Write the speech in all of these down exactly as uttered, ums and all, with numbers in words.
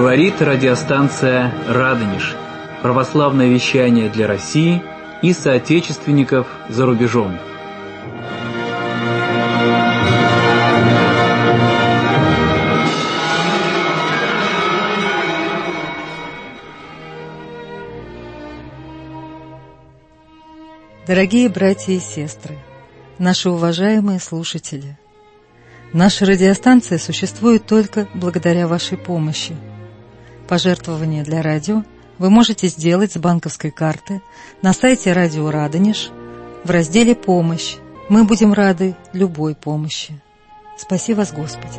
Говорит радиостанция «Радонеж». Православное вещание для России и соотечественников за рубежом. Дорогие братья и сестры, наши уважаемые слушатели, наша радиостанция существует только благодаря вашей помощи. Пожертвования для радио вы можете сделать с банковской карты на сайте Радио Радонеж в разделе «Помощь». Мы будем рады любой помощи. Спаси вас, Господи!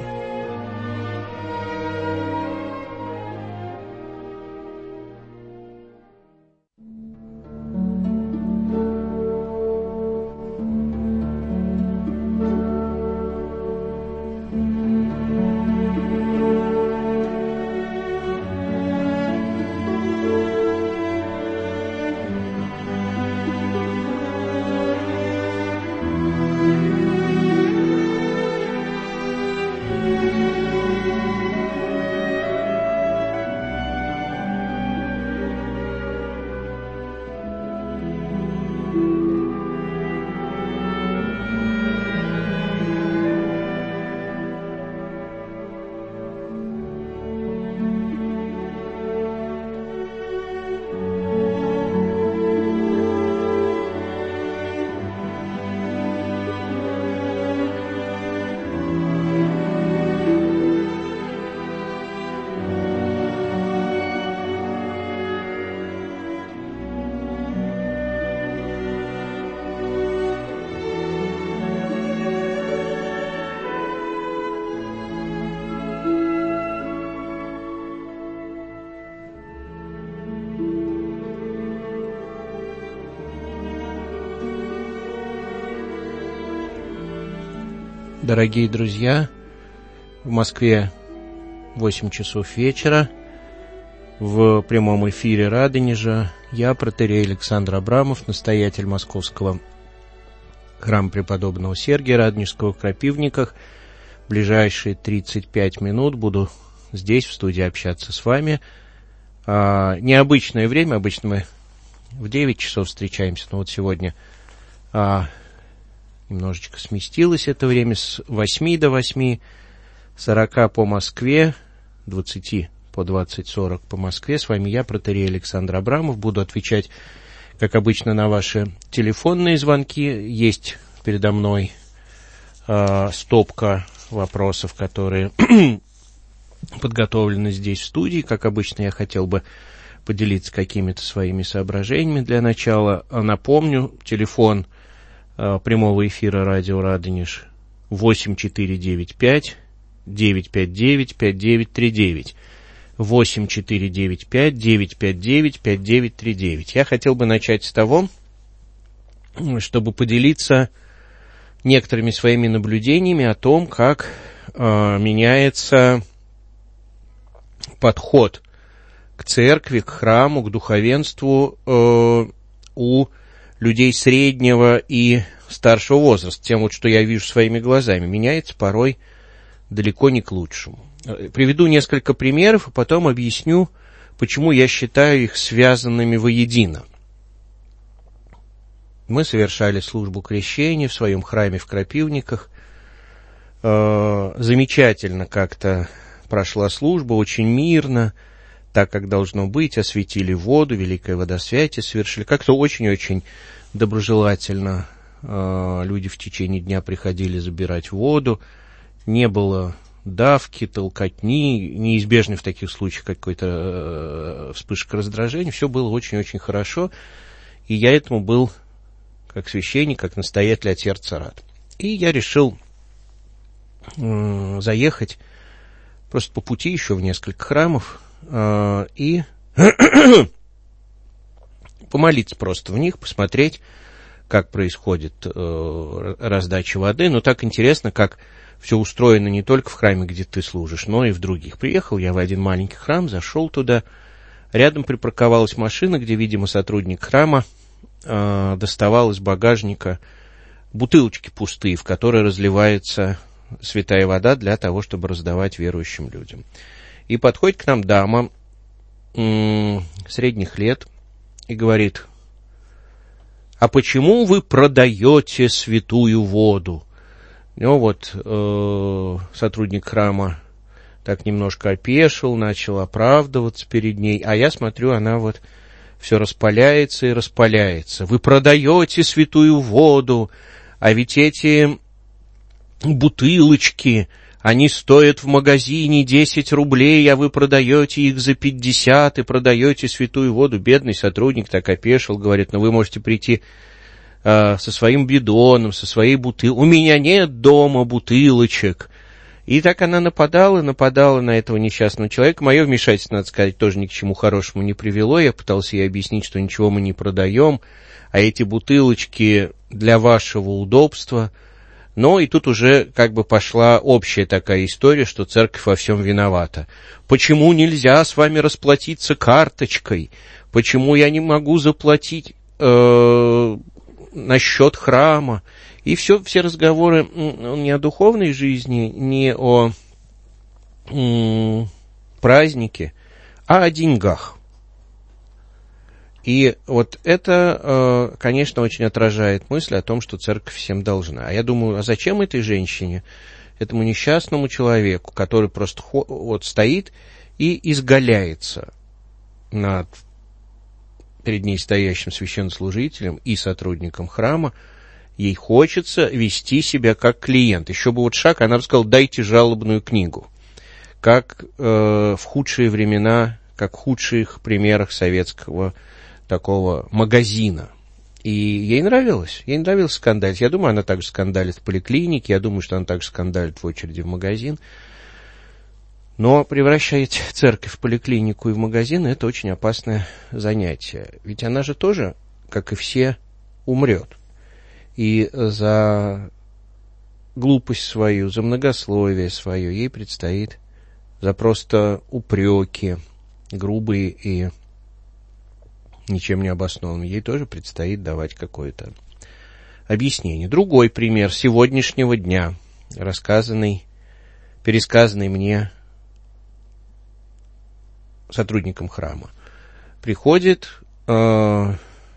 Дорогие друзья, в Москве восемь часов вечера, в прямом эфире Радонежа я, протоиерей Александр Абрамов, настоятель Московского храма преподобного Сергия Радонежского в Крапивниках. В ближайшие тридцать пять минут буду здесь, в студии, общаться с вами. А, необычное время, обычно мы в девять часов встречаемся, но вот сегодня... А, Немножечко сместилось это время с восьми до восьми сорока по Москве, двадцати по двадцать сорок по Москве. С вами я, протоиерей Александр Абрамов. Буду отвечать, как обычно, на ваши телефонные звонки. Есть передо мной э, стопка вопросов, которые подготовлены здесь в студии. Как обычно, я хотел бы поделиться какими-то своими соображениями для начала. Напомню, телефон прямого эфира радио Радонеж восемь четыре девять пять девять пять девять пять девять три девять. восемь четыре девять пять девять пять девять пять девять три девять. Я хотел бы начать с того, чтобы поделиться некоторыми своими наблюдениями о том, как э, меняется подход к церкви, к храму, к духовенству э, у людей среднего и старшего возраста. Тем, вот, что я вижу своими глазами, меняется порой далеко не к лучшему. Приведу несколько примеров, а потом объясню, почему я считаю их связанными воедино. Мы совершали службу крещения в своем храме в Крапивниках. Замечательно как-то прошла служба, очень мирно, так, как должно быть, осветили воду, великое водосвятие совершили. Как-то очень-очень доброжелательно э, люди в течение дня приходили забирать воду. Не было давки, толкотни, неизбежной в таких случаях какой-то э, вспышка раздражения. Все было очень-очень хорошо. И я этому был, как священник, как настоятель от сердца рад. И я решил э, заехать просто по пути еще в несколько храмов, и помолиться просто в них, посмотреть, как происходит э, раздача воды. Но так интересно, как все устроено не только в храме, где ты служишь, но и в других. Приехал я в один маленький храм, зашел туда. Рядом припарковалась машина, где, видимо, сотрудник храма э, доставал из багажника бутылочки пустые, в которые разливается святая вода для того, чтобы раздавать верующим людям. И подходит к нам дама м- средних лет и говорит: а почему вы продаете святую воду? Ну вот, э, сотрудник храма так немножко опешил, начал оправдываться перед ней, а я смотрю, она вот все распаляется и распаляется. Вы продаете святую воду, а ведь эти бутылочки, они стоят в магазине десять рублей, а вы продаете их за пятьдесят и продаете святую воду. Бедный сотрудник так опешил, говорит: ну вы можете прийти э, со своим бидоном, со своей бутылкой. У меня нет дома бутылочек. И так она нападала, нападала на этого несчастного человека. Мое вмешательство, надо сказать, тоже ни к чему хорошему не привело. Я пытался ей объяснить, что ничего мы не продаем, а эти бутылочки для вашего удобства. Но и тут уже как бы пошла общая такая история, что церковь во всем виновата. Почему нельзя с вами расплатиться карточкой? Почему я не могу заплатить э, на счет храма? И все, все разговоры не о духовной жизни, не о м, празднике, а о деньгах. И вот это, конечно, очень отражает мысль о том, что церковь всем должна. А я думаю, а зачем этой женщине, этому несчастному человеку, который просто вот стоит и изгаляется над перед ней стоящим священнослужителем и сотрудником храма, ей хочется вести себя как клиент. Еще бы вот шаг, она бы сказала: дайте жалобную книгу. Как э, в худшие времена, как в худших примерах советского такого магазина. И ей нравилось, ей нравилось скандалить. Я думаю, она также скандалит в поликлинике, я думаю, что она также скандалит в очереди в магазин. Но превращать церковь в поликлинику и в магазин — это очень опасное занятие. Ведь она же тоже, как и все, умрет. И за глупость свою, за многословие свое ей предстоит, за просто упреки, грубые и ничем не обоснованные, ей тоже предстоит давать какое-то объяснение. Другой пример сегодняшнего дня, рассказанный, пересказанный мне сотрудником храма. Приходит э, в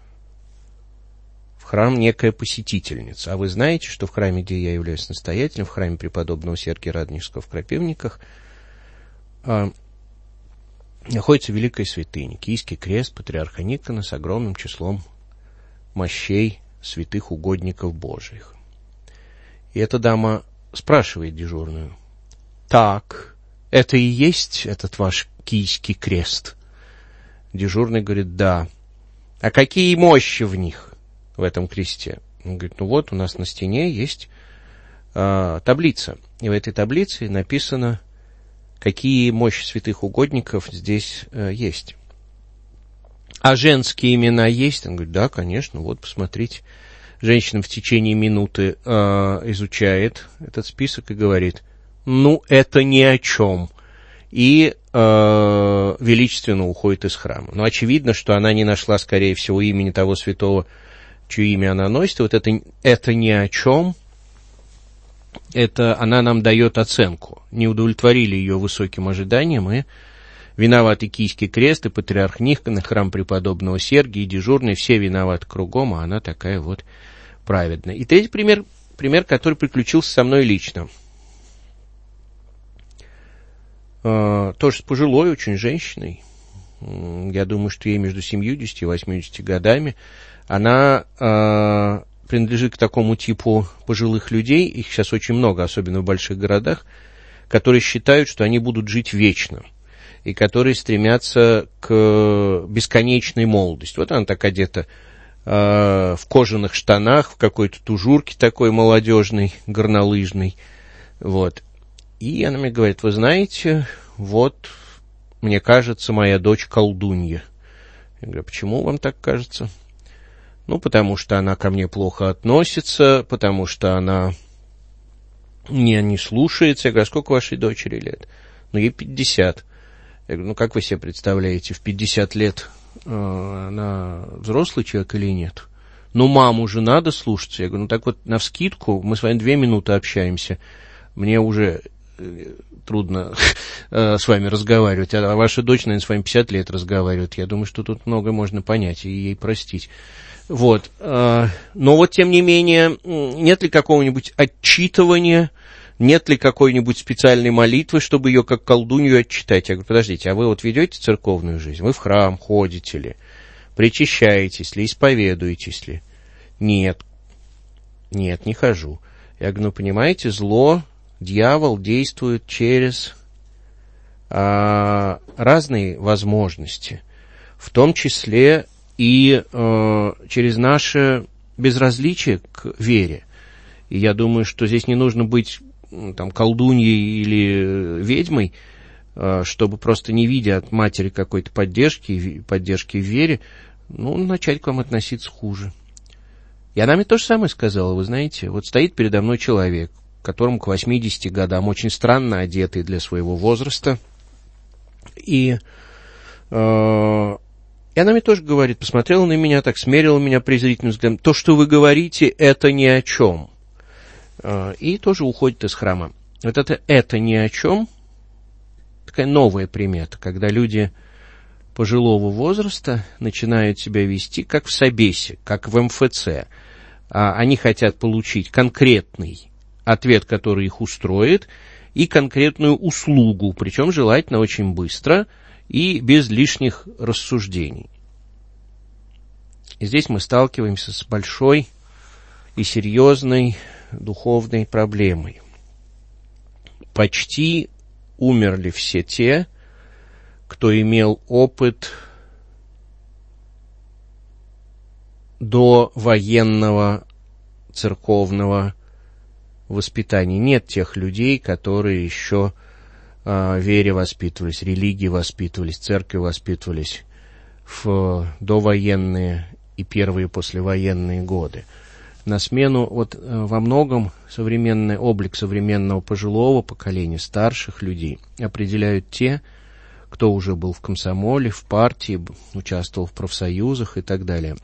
храм некая посетительница. А вы знаете, что в храме, где я являюсь настоятелем, в храме преподобного Сергия Радонежского в Крапивниках, э, находится великая святыня, Киевский крест патриарха Никона с огромным числом мощей святых угодников Божьих. И эта дама спрашивает дежурную: так, это и есть этот ваш Киевский крест? Дежурный говорит: да. А какие мощи в них, в этом кресте? Он говорит: ну вот у нас на стене есть э, таблица, и в этой таблице написано, какие мощи святых угодников здесь э, есть. А женские имена есть? Он говорит: да, конечно, вот посмотрите. Женщина в течение минуты э, изучает этот список и говорит: ну, это ни о чем. И э, величественно уходит из храма. Но очевидно, что она не нашла, скорее всего, имени того святого, чье имя она носит. И вот это, это ни о чем. Это она нам дает оценку. Не удовлетворили ее высоким ожиданиям, и виноваты Киевский крест, и патриарх Никон, и храм преподобного Сергия, и дежурный, все виноваты кругом, а она такая вот праведная. И третий пример, пример, который приключился со мной лично. Э, тоже с пожилой очень женщиной. Я думаю, что ей между семьюдесятью и восьмидесятью годами. Она э, принадлежит к такому типу пожилых людей, их сейчас очень много, особенно в больших городах, которые считают, что они будут жить вечно, и которые стремятся к бесконечной молодости. Вот она так одета э, в кожаных штанах, в какой-то тужурке такой молодежной, горнолыжной. Вот. И она мне говорит: вы знаете, вот, мне кажется, моя дочь колдунья. Я говорю: почему вам так кажется? Ну, потому что она ко мне плохо относится, потому что она меня не слушается. Я говорю: а сколько вашей дочери лет? Ну, ей пятьдесят. Я говорю: ну, как вы себе представляете, в пятьдесят лет э, она взрослый человек или нет? Ну, маму же надо слушаться. Я говорю: ну, так вот, навскидку, мы с вами две минуты общаемся, мне уже трудно с вами разговаривать, а ваша дочь, наверное, с вами пятьдесят лет разговаривает. Я думаю, что тут многое можно понять и ей простить. Вот. Но вот, тем не менее, нет ли какого-нибудь отчитывания, нет ли какой-нибудь специальной молитвы, чтобы ее как колдунью отчитать? Я говорю, подождите, а вы вот ведете церковную жизнь? Вы в храм ходите ли? Причащаетесь ли? Исповедуетесь ли? Нет. Нет, не хожу. Я говорю, ну, понимаете, зло, дьявол действует через а, разные возможности, в том числе и а, через наше безразличие к вере. И я думаю, что здесь не нужно быть там колдуньей или ведьмой, чтобы просто не видя от матери какой-то поддержки, поддержки в вере, ну, начать к вам относиться хуже. И она мне то же самое сказала, вы знаете, вот стоит передо мной человек, которому к восьмидесяти годам, очень странно одетый для своего возраста, и, э, и она мне тоже говорит, посмотрела на меня, так смерила меня презрительным взглядом, то, что вы говорите, это ни о чем. И тоже уходит из храма. Вот это «это ни о чем» такая новая примета, когда люди пожилого возраста начинают себя вести как в собесе, как в эм эф цэ. Они хотят получить конкретный ответ, который их устроит, и конкретную услугу, причем желательно очень быстро и без лишних рассуждений. И здесь мы сталкиваемся с большой и серьезной духовной проблемой. Почти умерли все те, кто имел опыт до военного церковного воспитания. Нет тех людей, которые еще э, вере воспитывались, религии воспитывались, церкви воспитывались в довоенные и первые послевоенные годы. На смену, вот во многом современный облик современного пожилого поколения, старших людей, определяют те, кто уже был в комсомоле, в партии, участвовал в профсоюзах и так далее.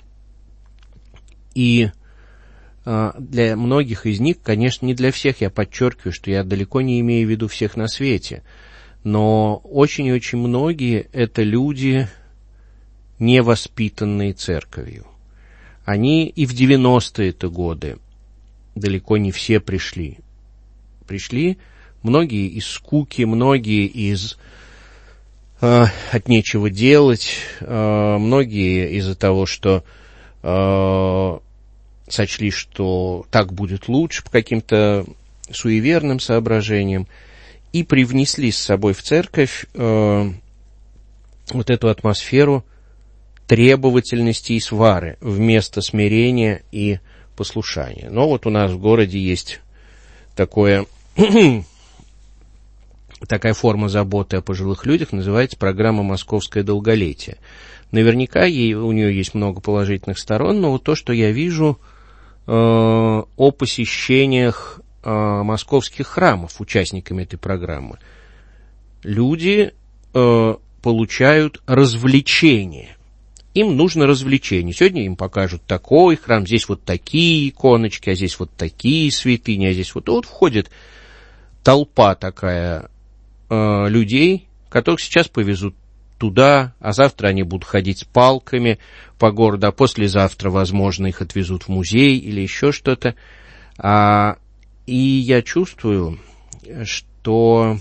И а, для многих из них, конечно, не для всех, я подчеркиваю, что я далеко не имею в виду всех на свете, но очень и очень многие это люди, не воспитанные церковью. Они и в девяностые-то годы далеко не все пришли. Пришли многие из скуки, многие из э, от нечего делать, э, многие из-за того, что э, сочли, что так будет лучше по каким-то суеверным соображениям, и привнесли с собой в церковь э, вот эту атмосферу требовательности и свары вместо смирения и послушания. Но вот у нас в городе есть такое, такая форма заботы о пожилых людях, называется программа «Московское долголетие». Наверняка ей, у нее есть много положительных сторон, но вот то, что я вижу э, о посещениях э, московских храмов участниками этой программы, люди э, получают развлечение. Им нужно развлечение. Сегодня им покажут такой храм, здесь вот такие иконочки, а здесь вот такие святыни, а здесь вот... Вот входит толпа такая э, людей, которых сейчас повезут туда, а завтра они будут ходить с палками по городу, а послезавтра, возможно, их отвезут в музей или еще что-то. А, и я чувствую, что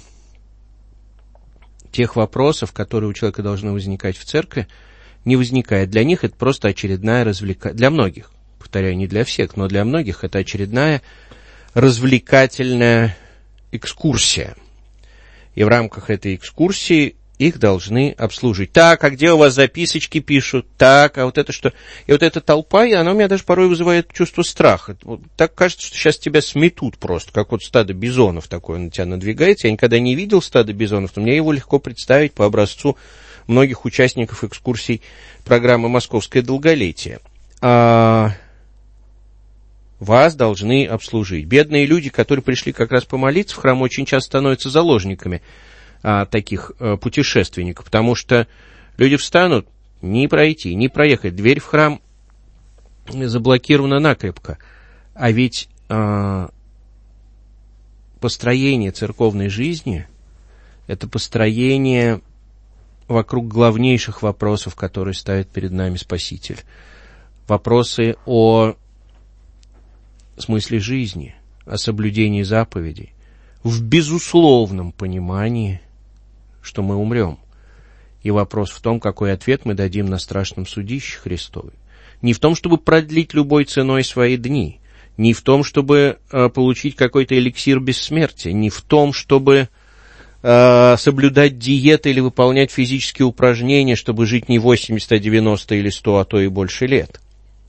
тех вопросов, которые у человека должны возникать в церкви, не возникает. Для них это просто очередная развлекательная... Для многих, повторяю, не для всех, но для многих это очередная развлекательная экскурсия. И в рамках этой экскурсии их должны обслужить. Так, а где у вас записочки пишут? Так, а вот это что? И вот эта толпа, и она у меня даже порой вызывает чувство страха. Вот так кажется, что сейчас тебя сметут просто, как вот стадо бизонов такое на тебя надвигается. Я никогда не видел стадо бизонов, но мне его легко представить по образцу многих участников экскурсий программы «Московское долголетие». А вас должны обслужить. Бедные люди, которые пришли как раз помолиться в храм, очень часто становятся заложниками а, таких а, путешественников, потому что люди встанут, не пройти, не проехать. Дверь в храм заблокирована накрепко. А ведь а, построение церковной жизни – это построение вокруг главнейших вопросов, которые ставит перед нами Спаситель. Вопросы о смысле жизни, о соблюдении заповедей, в безусловном понимании, что мы умрем. И вопрос в том, какой ответ мы дадим на страшном судище Христове. Не в том, чтобы продлить любой ценой свои дни, не в том, чтобы э, получить какой-то эликсир бессмертия, не в том, чтобы э, соблюдать диеты или выполнять физические упражнения, чтобы жить не восемьдесят, а девяносто или сто, а то и больше лет.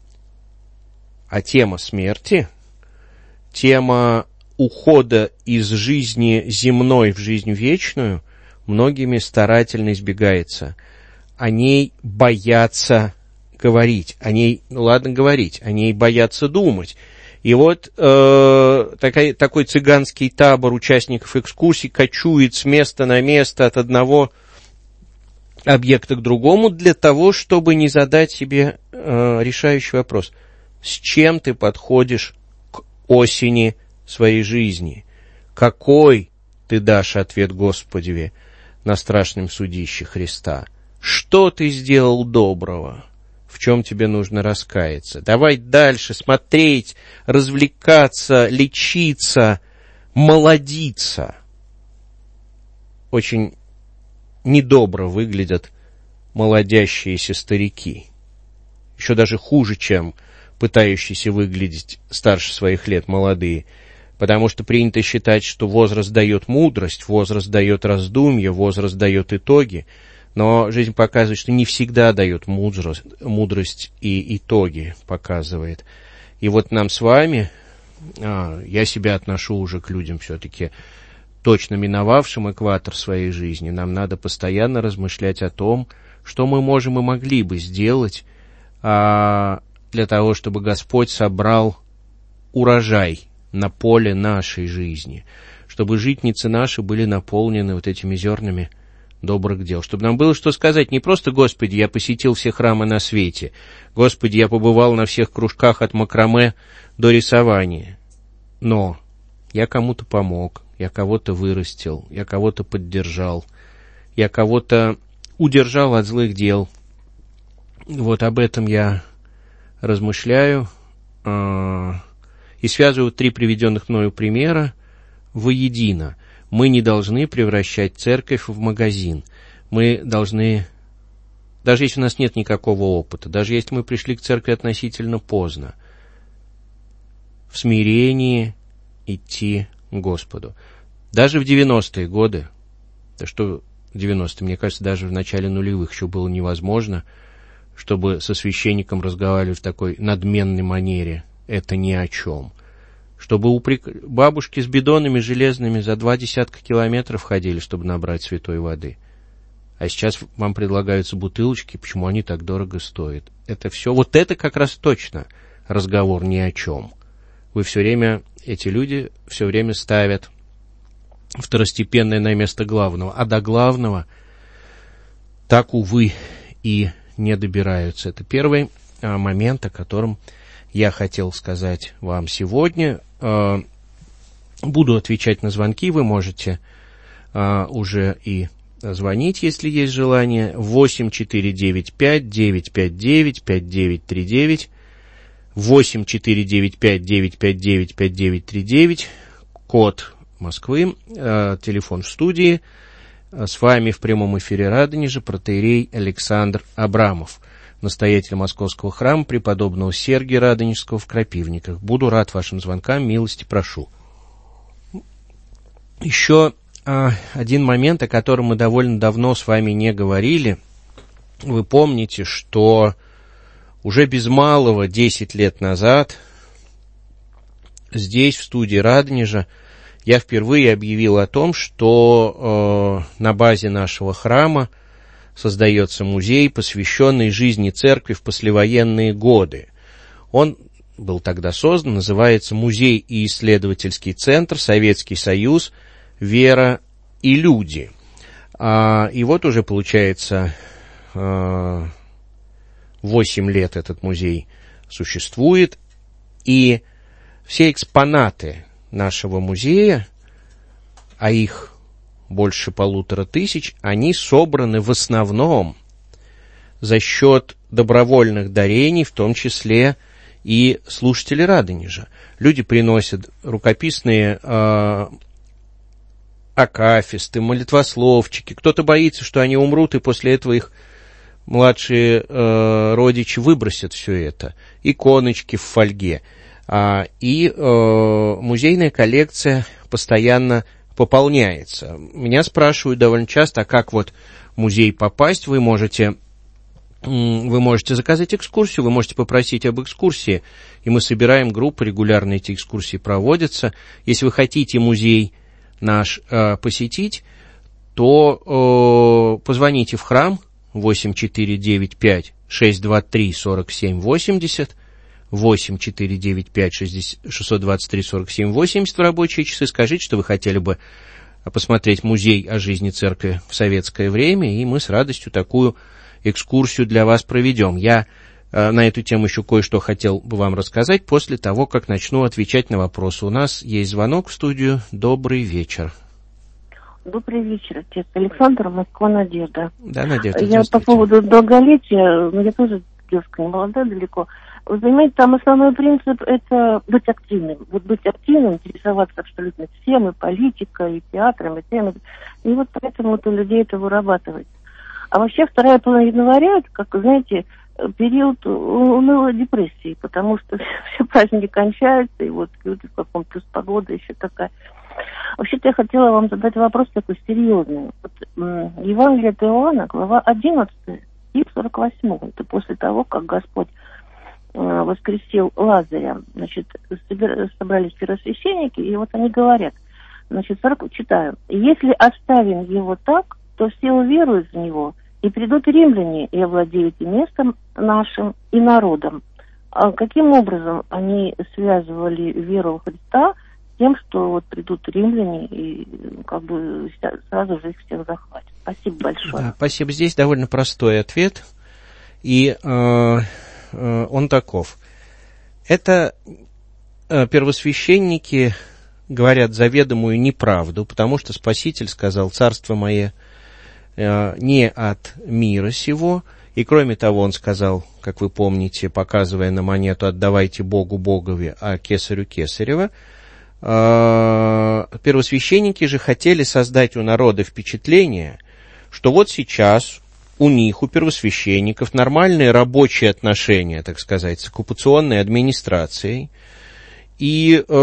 А тема смерти, тема ухода из жизни земной в жизнь вечную многими старательно избегается. О ней боятся говорить, о ней, ну ладно говорить, о ней боятся думать. И вот э, такой, такой цыганский табор участников экскурсий кочует с места на место от одного объекта к другому для того, чтобы не задать себе э, решающий вопрос. С чем ты подходишь к осени своей жизни? Какой ты дашь ответ Господеве на страшном судище Христа? Что ты сделал доброго? В чем тебе нужно раскаяться? Давай дальше смотреть, развлекаться, лечиться, молодиться. Очень недобро выглядят молодящиеся старики. Еще даже хуже, чем пытающиеся выглядеть старше своих лет молодые. Потому что принято считать, что возраст дает мудрость, возраст дает раздумье, возраст дает итоги. Но жизнь показывает, что не всегда дает мудрость, мудрость и итоги показывает. И вот нам с вами, а, я себя отношу уже к людям все-таки точно миновавшим экватор своей жизни, нам надо постоянно размышлять о том, что мы можем и могли бы сделать а, для того, чтобы Господь собрал урожай на поле нашей жизни, чтобы житницы наши были наполнены вот этими зернами добрых дел, чтобы нам было что сказать, не просто «Господи, я посетил все храмы на свете», «Господи, я побывал на всех кружках от макраме до рисования», но я кому-то помог, я кого-то вырастил, я кого-то поддержал, я кого-то удержал от злых дел. Вот об этом я размышляю э- и связываю три приведенных мною примера воедино. Мы не должны превращать церковь в магазин. Мы должны, даже если у нас нет никакого опыта, даже если мы пришли к церкви относительно поздно, в смирении идти к Господу. Даже в девяностые годы, да что в девяностые, мне кажется, даже в начале нулевых еще было невозможно, чтобы со священником разговаривали в такой надменной манере. Это ни о чем. Чтобы упрек... бабушки с бидонами железными за два десятка километров ходили, чтобы набрать святой воды. А сейчас вам предлагаются бутылочки, почему они так дорого стоят. Это все, вот это как раз точно разговор ни о чем. Вы все время, эти люди все время ставят второстепенное на место главного, а до главного так, увы, и не добираются. Это первый а, момент, о котором я хотел сказать вам сегодня. Буду отвечать на звонки, вы можете а, уже и звонить, если есть желание. восемь четыре девять пять девять пять девять пять девять три девять, восемь четыре девять пять девять пять девять пять девять три девять, код Москвы, а, телефон в студии. С вами в прямом эфире Радонежа протоиерей Александр Абрамов, настоятель Московского храма преподобного Сергия Радонежского в Крапивниках. Буду рад вашим звонкам, милости прошу. Еще а, один момент, о котором мы довольно давно с вами не говорили. Вы помните, что уже без малого десять лет назад здесь, в студии Радонежа, я впервые объявил о том, что э, на базе нашего храма создается музей, посвященный жизни церкви в послевоенные годы. Он был тогда создан, называется «Музей и исследовательский центр Советский Союз. Вера и люди». А, и вот уже, получается, восемь лет этот музей существует, и все экспонаты нашего музея а их больше полутора тысяч, они собраны в основном за счет добровольных дарений, в том числе и слушатели Радонежа. Люди приносят рукописные э, акафисты, молитвословчики. Кто-то боится, что они умрут, и после этого их младшие э, родичи выбросят все это. Иконочки в фольге. А, и э, музейная коллекция постоянно пополняется. Меня спрашивают довольно часто, а как вот в музей попасть? Вы можете, вы можете заказать экскурсию, вы можете попросить об экскурсии, и мы собираем группы, регулярно эти экскурсии проводятся. Если вы хотите музей наш э, посетить, то э, позвоните в храм восемь четыре девять пять шесть два три сорок семь восемьдесят, восемь четыре девять пять шесть два три сорок семь восемьдесят в рабочие часы, скажите, что вы хотели бы посмотреть музей о жизни церкви в советское время, и мы с радостью такую экскурсию для вас проведем. Я э, на эту тему еще кое-что хотел бы вам рассказать после того, как начну отвечать на вопросы. У нас есть звонок в студию. Добрый вечер. Добрый вечер, отец Александр, Москва, Надежда. Да, Надежда, я по поводу долголетия, я тоже девушка не молодая далеко. Вы понимаете, там основной принцип – это быть активным. Вот быть активным, интересоваться абсолютно всем, и политикой, и театром, и тем. И вот поэтому вот у людей это вырабатывается. А вообще вторая половина января, это, как, знаете, период унылой депрессии, потому что все праздники кончаются, и вот люди в каком-то плюс погода еще такая. Вообще-то я хотела вам задать вопрос такой серьезный. Вот, м, Евангелие от Иоанна, глава одиннадцатая, и сорок восьмой. Это после того, как Господь э, воскресил Лазаря. Значит, собир... собрались первосвященники, и вот они говорят, значит, сорок... читаю. «Если оставим его так, то все уверуют в него, и придут римляне, и овладеют и местом нашим, и народом». А каким образом они связывали веру в Христа тем, что вот придут римляне и как бы сразу же их всех захватят? Спасибо большое. Да, спасибо. Здесь довольно простой ответ, и э, э, он таков. Это э, первосвященники говорят заведомую неправду, потому что Спаситель сказал: «Царство мое э, не от мира сего». И кроме того, он сказал, как вы помните, показывая на монету: «Отдавайте Богу Богове, а кесарю кесарева». Первосвященники же хотели создать у народа впечатление, что вот сейчас у них, у первосвященников, нормальные рабочие отношения, так сказать, с оккупационной администрацией, и э,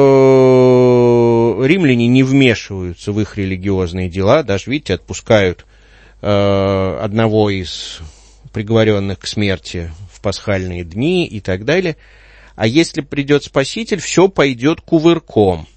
римляне не вмешиваются в их религиозные дела, даже, видите, отпускают э, одного из приговоренных к смерти в пасхальные дни и так далее. А если придет Спаситель, все пойдет кувырком.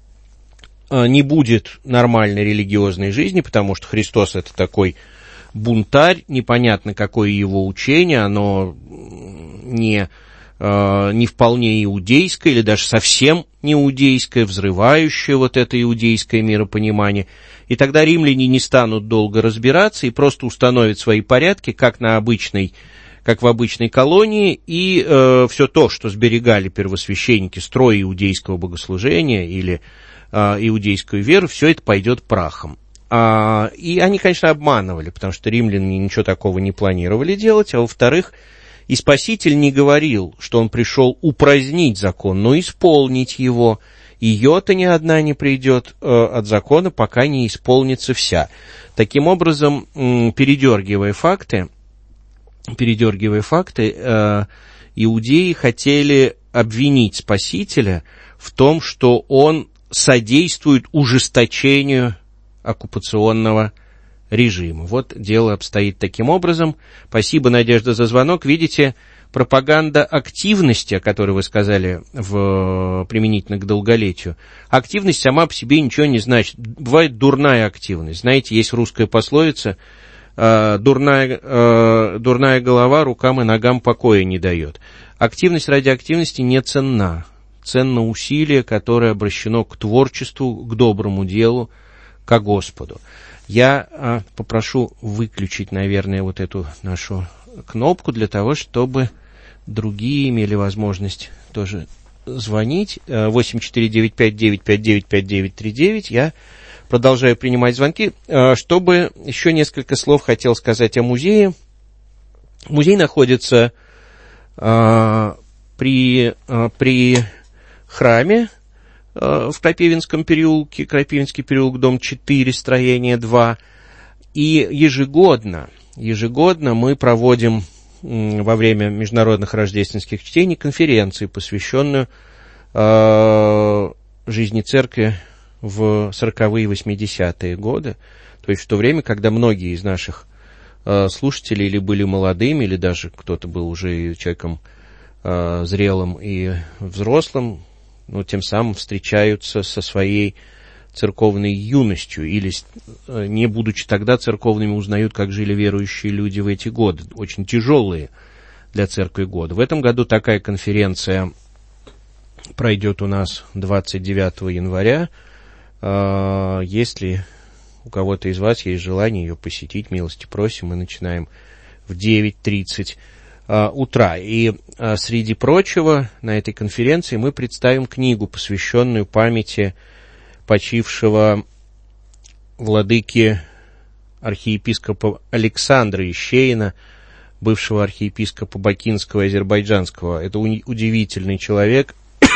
Не будет нормальной религиозной жизни, потому что Христос — это такой бунтарь, непонятно, какое его учение, оно не, не вполне иудейское, или даже совсем не иудейское, взрывающее вот это иудейское миропонимание. И тогда римляне не станут долго разбираться и просто установят свои порядки, как на обычной как в обычной колонии, и э, все то, что сберегали первосвященники, строй иудейского богослужения или э, иудейскую веру, все это пойдет прахом. А, и они, конечно, обманывали, потому что римляне ничего такого не планировали делать, а во-вторых, и Спаситель не говорил, что он пришел упразднить закон, но исполнить его, и йота ни одна не придет э, от закона, пока не исполнится вся. Таким образом, м, передергивая факты, Передергивая факты, э, иудеи хотели обвинить Спасителя в том, что он содействует ужесточению оккупационного режима. Вот дело обстоит таким образом. Спасибо, Надежда, за звонок. Видите, пропаганда активности, о которой вы сказали в, применительно к долголетию, активность сама по себе ничего не значит. Бывает дурная активность. Знаете, есть русская пословица: Дурная, э, дурная голова рукам и ногам покоя не дает. Активность ради активности не ценна. Ценно усилие, которое обращено к творчеству, к доброму делу, ко Господу. Я э, попрошу выключить, наверное, вот эту нашу кнопку для того, чтобы другие имели возможность тоже звонить. восемь четыре девять пять девять пять девять пять девять три девять. Я продолжаю принимать звонки. Чтобы еще несколько слов хотел сказать о музее. Музей находится а, при, а, при храме а, в Крапивинском переулке, Крапивинский переулок, дом четыре, строение два. И ежегодно, ежегодно мы проводим м, во время международных рождественских чтений конференцию, посвященную а, жизни церкви в сороковые и восьмидесятые годы. То есть в то время, когда многие из наших слушатели или были молодыми, или даже кто-то был уже человеком э, зрелым и взрослым, но тем самым встречаются со своей церковной юностью, или, э, не будучи тогда церковными, узнают, как жили верующие люди в эти годы, очень тяжелые для церкви годы. В этом году такая конференция пройдет у нас двадцать девятого января. Э, если у кого-то из вас есть желание ее посетить, милости просим, мы начинаем в девять тридцать а, утра. И а, среди прочего на этой конференции мы представим книгу, посвященную памяти почившего владыки архиепископа Александра Ищеина, бывшего архиепископа Бакинского и Азербайджанского. Это у- удивительный человек,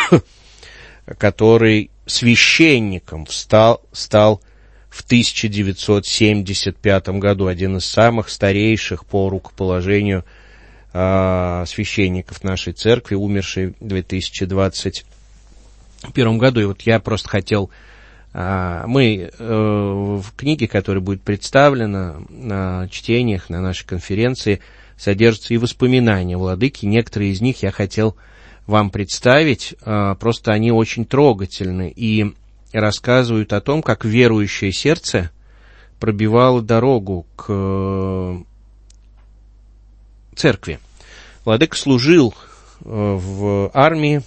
который священником встал, стал в тысяча девятьсот семьдесят пятом году, один из самых старейших по рукоположению э, священников нашей церкви, умерший в две тысячи двадцать первом году. И вот я просто хотел, э, мы э, в книге, которая будет представлена на чтениях, на нашей конференции, содержатся и воспоминания владыки. Некоторые из них я хотел вам представить, э, просто они очень трогательны и рассказывают о том, как верующее сердце пробивало дорогу к церкви. Владыка служил в армии,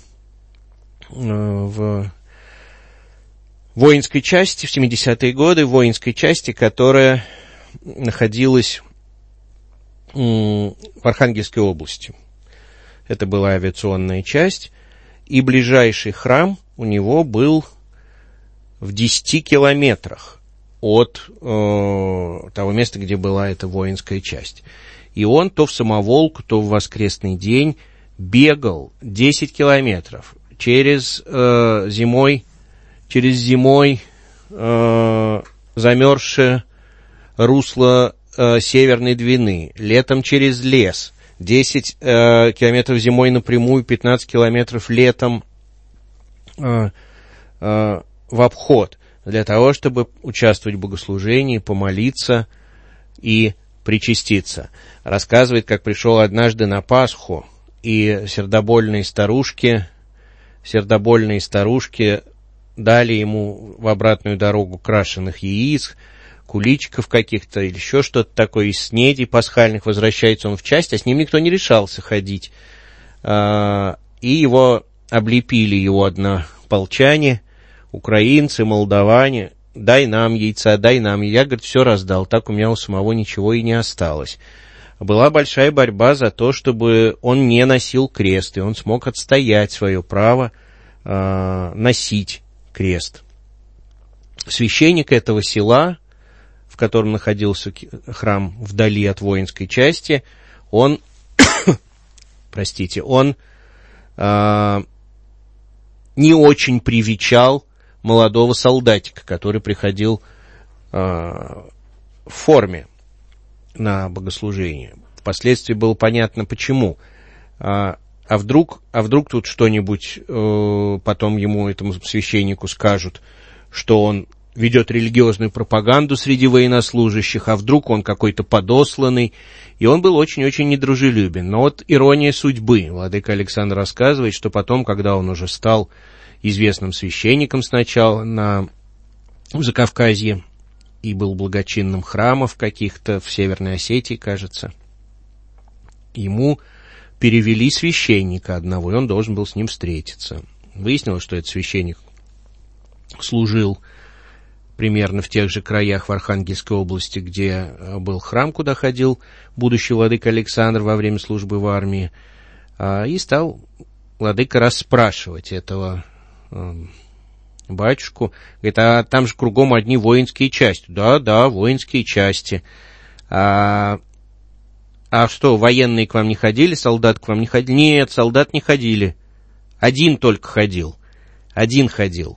в воинской части, в семидесятые годы, в воинской части, которая находилась в Архангельской области. Это была авиационная часть, и ближайший храм у него был в десяти километрах от э, того места, где была эта воинская часть. И он то в самоволку, то в воскресный день бегал десять километров через э, зимой, через зимой э, замерзшее русло э, Северной Двины, летом через лес, десять э, километров зимой напрямую, пятнадцать километров летом э, э, в обход, для того, чтобы участвовать в богослужении, помолиться и причаститься. Рассказывает, как пришел однажды на Пасху, и сердобольные старушки, сердобольные старушки дали ему в обратную дорогу крашеных яиц, куличиков каких-то или еще что-то такое, из снедей пасхальных. Возвращается он в часть, а с ним никто не решался ходить. И его облепили, его однополчане, украинцы, молдаване: дай нам яйца, дай нам. Я, говорит, все раздал, так у меня у самого ничего и не осталось. Была большая борьба за то, чтобы он не носил крест, и он смог отстоять свое право э, носить крест. Священник этого села, в котором находился храм вдали от воинской части, он, простите, он э, не очень привечал молодого солдатика, который приходил э, в форме на богослужение. Впоследствии было понятно, почему. А, а, вдруг, а вдруг тут что-нибудь э, потом ему, этому священнику, скажут, что он ведет религиозную пропаганду среди военнослужащих, а вдруг он какой-то подосланный. И он был очень-очень недружелюбен. Но вот ирония судьбы. Владыка Александр рассказывает, что потом, когда он уже стал известным священником сначала на Закавказье и был благочинным храмов каких-то в Северной Осетии, кажется, ему перевели священника одного, и он должен был с ним встретиться. Выяснилось, что этот священник служил примерно в тех же краях в Архангельской области, где был храм, куда ходил будущий владыка Александр во время службы в армии, и стал владыка расспрашивать этого батюшку. Говорит, а там же кругом одни воинские части. Да, да, воинские части. А, а что, военные к вам не ходили, солдат к вам не ходили? Нет, солдат не ходили. Один только ходил. Один ходил.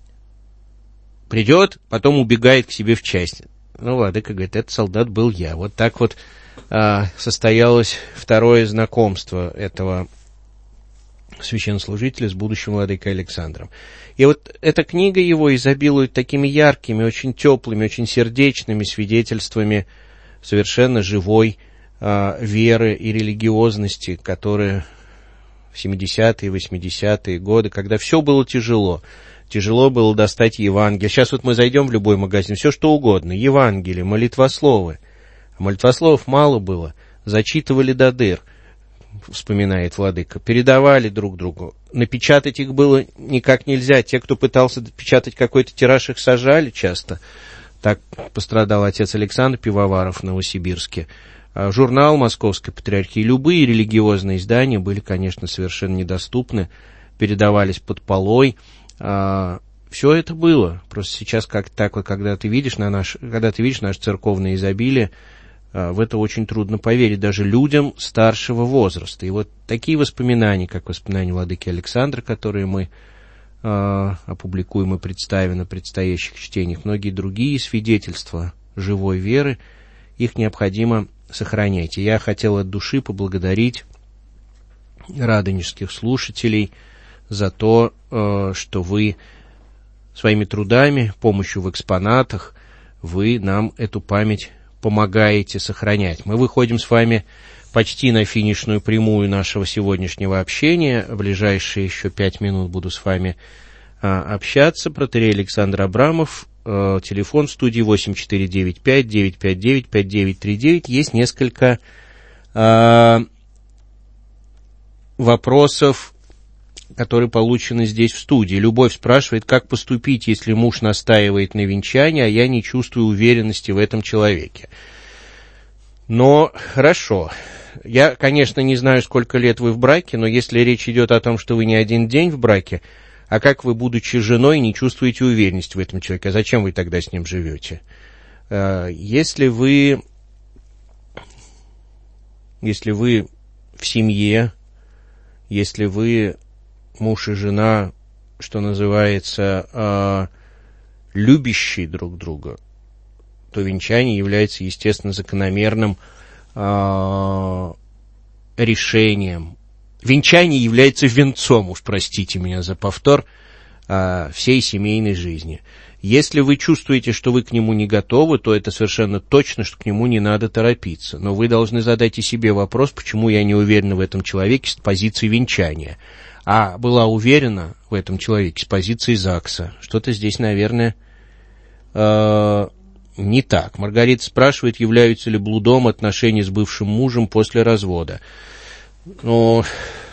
Придет, потом убегает к себе в часть. Ну, владыка говорит, этот солдат был я. Вот так вот а, состоялось второе знакомство этого священнослужителя с будущим владыкой Александром. И вот эта книга его изобилует такими яркими, очень теплыми, очень сердечными свидетельствами совершенно живой а, веры и религиозности, которые в семидесятые, восьмидесятые годы, когда все было тяжело, тяжело было достать Евангелие. Сейчас вот мы зайдем в любой магазин, все что угодно, Евангелие, молитвословы. А молитвословов мало было, зачитывали до дыр, вспоминает владыка, передавали друг другу. Напечатать их было никак нельзя. Те, кто пытался печатать какой-то тираж, их сажали часто. Так пострадал отец Александр Пивоваров в Новосибирске. Журнал Московской Патриархии, любые религиозные издания были, конечно, совершенно недоступны, передавались под полой. Все это было. Просто сейчас как так вот, когда ты видишь на наш, когда ты видишь наше церковное изобилие, в это очень трудно поверить даже людям старшего возраста. И вот такие воспоминания, как воспоминания владыки Александра, которые мы э, опубликуем и представим на предстоящих чтениях, многие другие свидетельства живой веры, их необходимо сохранять. И я хотел от души поблагодарить радонежских слушателей за то, э, что вы своими трудами, помощью в экспонатах, вы нам эту память помогаете сохранять. Мы выходим с вами почти на финишную прямую нашего сегодняшнего общения. В ближайшие еще пять минут буду с вами а, общаться. Протоиерей Александр Абрамов, а, телефон в студии восемь четыре девять пять девять пять девять пять девять три девять. Есть несколько а, вопросов, которые получены здесь в студии. Любовь спрашивает, как поступить, если муж настаивает на венчании, а я не чувствую уверенности в этом человеке. Но хорошо. Я, конечно, не знаю, сколько лет вы в браке, но если речь идет о том, что вы не один день в браке, а как вы, будучи женой, не чувствуете уверенности в этом человеке, а зачем вы тогда с ним живете? Если вы, если вы в семье, если вы муж и жена, что называется, э, любящие друг друга, то венчание является, естественно, закономерным э, решением. Венчание является венцом, уж простите меня за повтор, э, всей семейной жизни. Если вы чувствуете, что вы к нему не готовы, то это совершенно точно, что к нему не надо торопиться. Но вы должны задать и себе вопрос, почему я не уверена в этом человеке с позиции венчания, а была уверена в этом человеке с позиции ЗАГСа. Что-то здесь, наверное, э, не так. Маргарита спрашивает, являются ли блудом отношения с бывшим мужем после развода. Ну,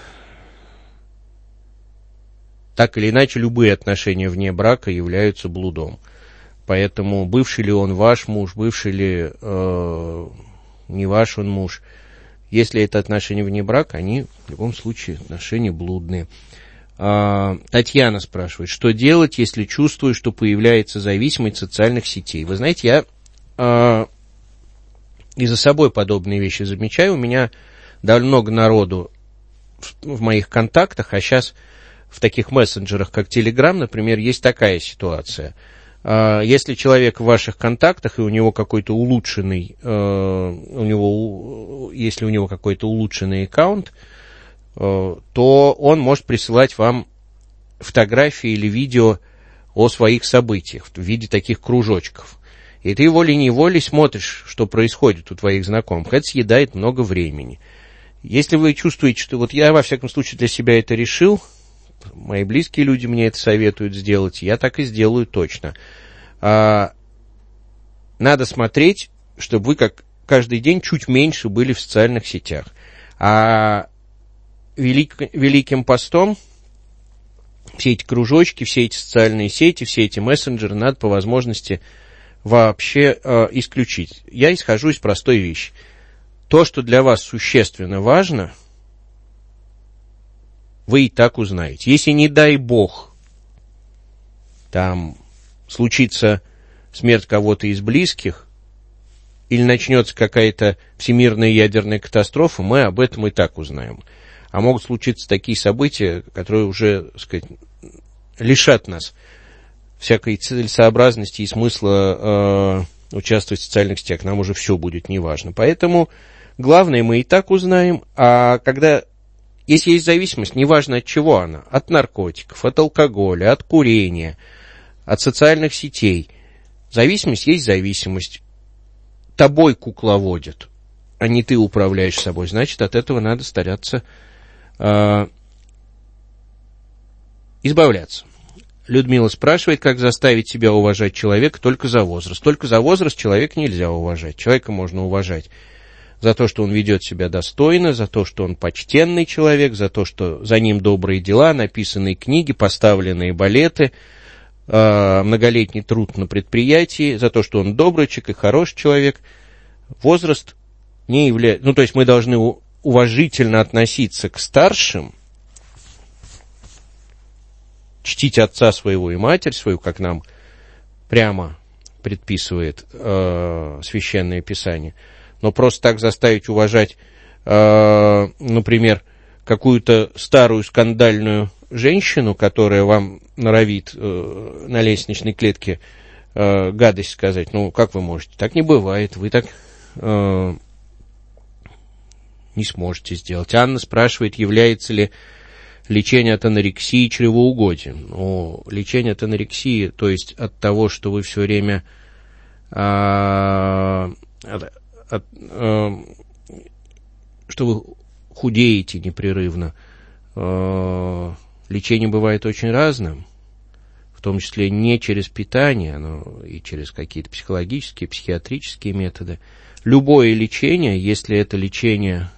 так или иначе, любые отношения вне брака являются блудом. Поэтому, бывший ли он ваш муж, бывший ли э, не ваш он муж, если это отношения вне брака, они в любом случае отношения блудные. А, Татьяна спрашивает, что делать, если чувствую, что появляется зависимость от социальных сетей? Вы знаете, я а, и за собой подобные вещи замечаю. У меня довольно много народу в, в моих контактах, а сейчас в таких мессенджерах, как Telegram, например, есть такая ситуация. Если человек в ваших контактах, и у него какой-то улучшенный, у него, если у него какой-то улучшенный аккаунт, то он может присылать вам фотографии или видео о своих событиях в виде таких кружочков. И ты волей-неволей смотришь, что происходит у твоих знакомых. Это съедает много времени. Если вы чувствуете, что вот я, во всяком случае, для себя это решил, мои близкие люди мне это советуют сделать, я так и сделаю точно. А, надо смотреть, чтобы вы как каждый день чуть меньше были в социальных сетях. А велик, великим постом все эти кружочки, все эти социальные сети, все эти мессенджеры надо по возможности вообще э, исключить. Я исхожу из простой вещи. То, что для вас существенно важно, вы и так узнаете. Если, не дай бог, там случится смерть кого-то из близких, или начнется какая-то всемирная ядерная катастрофа, мы об этом и так узнаем. А могут случиться такие события, которые уже, так сказать, лишат нас всякой целесообразности и смысла э, участвовать в социальных сетях. Нам уже все будет неважно. Поэтому главное мы и так узнаем, а когда... Если есть зависимость, неважно от чего она, от наркотиков, от алкоголя, от курения, от социальных сетей. Зависимость есть зависимость. Тобой кукловодят, а не ты управляешь собой. Значит, от этого надо стараться э, избавляться. Людмила спрашивает, как заставить себя уважать человека только за возраст. Только за возраст человека нельзя уважать. Человека можно уважать за то, что он ведет себя достойно, за то, что он почтенный человек, за то, что за ним добрые дела, написанные книги, поставленные балеты, э, многолетний труд на предприятии, за то, что он добрый человек и хороший человек. Возраст не является... Ну, то есть мы должны уважительно относиться к старшим, чтить отца своего и матерь свою, как нам прямо предписывает э, Священное Писание. Но просто так заставить уважать, э, например, какую-то старую скандальную женщину, которая вам норовит э, на лестничной клетке э, гадость сказать, ну, как вы можете? Так не бывает, вы так э, не сможете сделать. Анна спрашивает, является ли лечение от анорексии чревоугодием. Ну, лечение от анорексии, то есть от того, что вы все время... Э, От, э, что вы худеете непрерывно. Э, лечение бывает очень разным, в том числе не через питание, но и через какие-то психологические, психиатрические методы. Любое лечение, если это лечение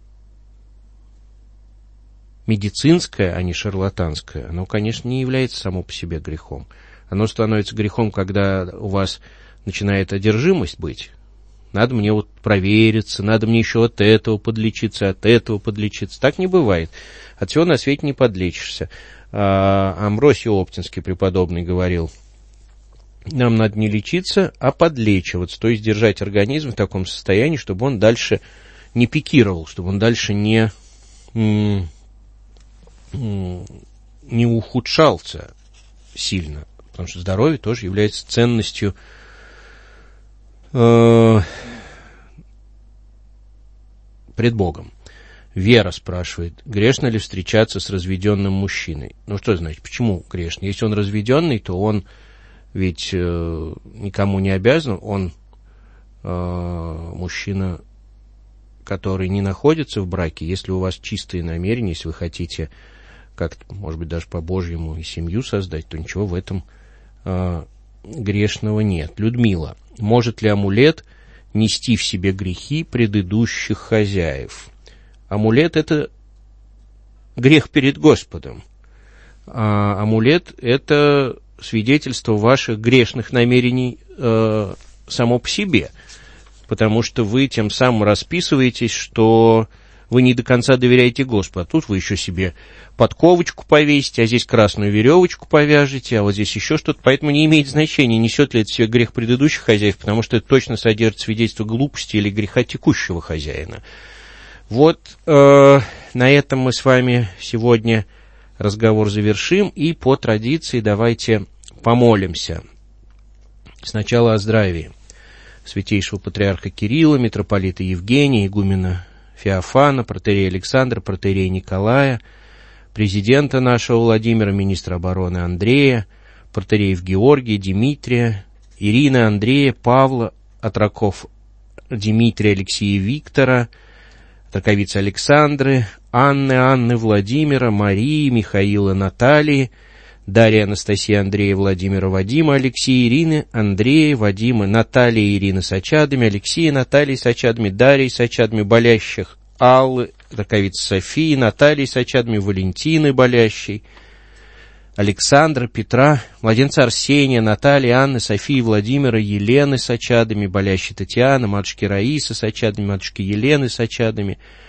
медицинское, а не шарлатанское, оно, конечно, не является само по себе грехом. Оно становится грехом, когда у вас начинает одержимость быть. Надо мне вот провериться, надо мне еще от этого подлечиться, от этого подлечиться. Так не бывает. От всего на свете не подлечишься. А, Амвросий Оптинский преподобный говорил, нам надо не лечиться, а подлечиваться, то есть держать организм в таком состоянии, чтобы он дальше не пикировал, чтобы он дальше не, не ухудшался сильно. Потому что здоровье тоже является ценностью пред Богом. Вера спрашивает, грешно ли встречаться с разведенным мужчиной? Ну, что значит, почему грешно? Если он разведенный, то он ведь э, никому не обязан, он э, мужчина, который не находится в браке. Если у вас чистые намерения, если вы хотите как-то, может быть, даже по-божьему и семью создать, то ничего в этом э, грешного нет. Людмила, может ли амулет нести в себе грехи предыдущих хозяев? Амулет – это грех перед Господом. А амулет – это свидетельство ваших грешных намерений э, само по себе, потому что вы тем самым расписываетесь, что вы не до конца доверяете Господу. А тут вы еще себе подковочку повесите, а здесь красную веревочку повяжете, а вот здесь еще что-то. Поэтому не имеет значения, несет ли это себе грех предыдущих хозяев, потому что это точно содержит свидетельство глупости или греха текущего хозяина. Вот э, на этом мы с вами сегодня разговор завершим, и по традиции давайте помолимся. Сначала о здравии святейшего патриарха Кирилла, митрополита Евгения, игумена Феофана, протоиерея Александра, протоиерея Николая, президента нашего Владимира, министра обороны Андрея, протоиереев Георгия, Дмитрия, Ирины, Андрея, Павла, отроков Дмитрия, Алексея, Виктора, траковицы Александры, Анны, Анны, Владимира, Марии, Михаила, Натальи, Дарья, Анастасия, Андрея, Владимира, Вадима, Алексея, Ирины, Андрея, Вадима, Наталья, Ирины с очадами, Алексея, Натальи с очадами, Дарьи с очадами, болящих Аллы, раковицы Софии, Натальи с очадами, Валентины, болящей, Александра, Петра, младенца Арсения, Натальи, Анны, Софии, Владимира, Елены с очадами, болящей Татьяны, матушки Раисы с очадами, матушки Елены с очадами,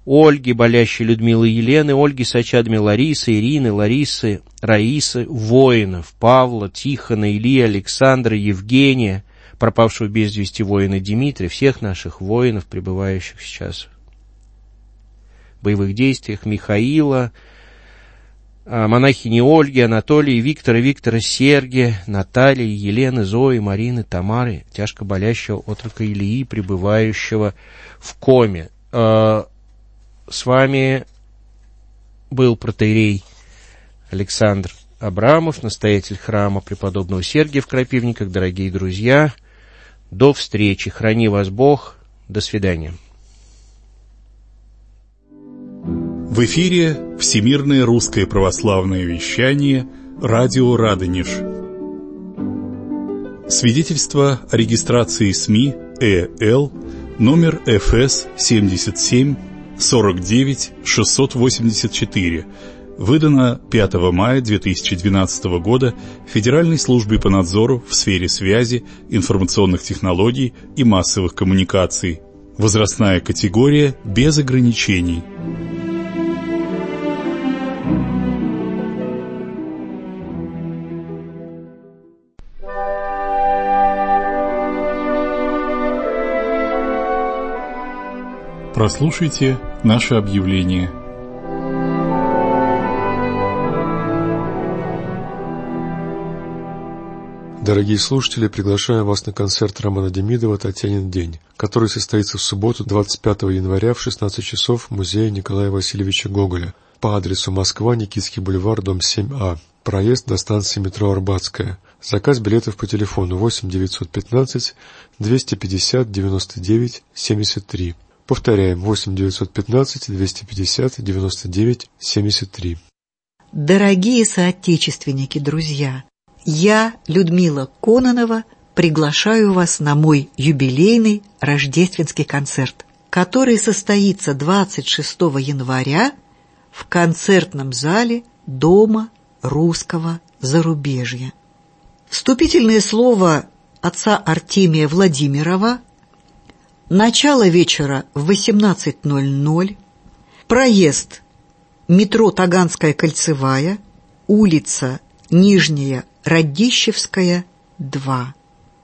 Ольги, болящей Людмилы и Елены, Ольги с очадами Ларисы, Ирины, Ларисы, Раисы, воинов, Павла, Тихона, Ильи, Александра, Евгения, пропавшего без вести воина Дмитрия, всех наших воинов, пребывающих сейчас в боевых действиях, Михаила, монахини Ольги, Анатолия, Виктора, Виктора, Сергия, Натальи, Елены, Зои, Марины, Тамары, тяжко болящего отрока Ильи, пребывающего в коме. С вами был протоиерей Александр Абрамов, настоятель храма преподобного Сергия в Крапивниках. Дорогие друзья, до встречи. Храни вас Бог. До свидания. В эфире Всемирное русское православное вещание «Радио Радонеж». Свидетельство о регистрации СМИ ЭЛ номер эф эс семьдесят семь сорок девять шестьсот восемьдесят четыре, выдано пятого мая две тысячи двенадцатого года Федеральной службой по надзору в сфере связи, информационных технологий и массовых коммуникаций. Возрастная категория без ограничений. Прослушайте наше объявление. Дорогие слушатели, приглашаем вас на концерт Романа Демидова «Татьянин день», который состоится в субботу двадцать пятого января в шестнадцать часов в музее Николая Васильевича Гоголя по адресу Москва, Никитский бульвар, дом семь А. Проезд до станции метро Арбатская. Заказ билетов по телефону восемь девятьсот пятнадцать двести пятьдесят девяносто девять семьдесят три. Повторяем, восемь девятьсот пятнадцать двести пятьдесят девяносто девять семьдесят три. Дорогие соотечественники, друзья, я, Людмила Кононова, приглашаю вас на мой юбилейный рождественский концерт, который состоится двадцать шестого января в концертном зале Дома русского зарубежья. Вступительное слово отца Артемия Владимирова. Начало вечера в восемнадцать ноль ноль. Проезд метро Таганская кольцевая, улица Нижняя Радищевская, два.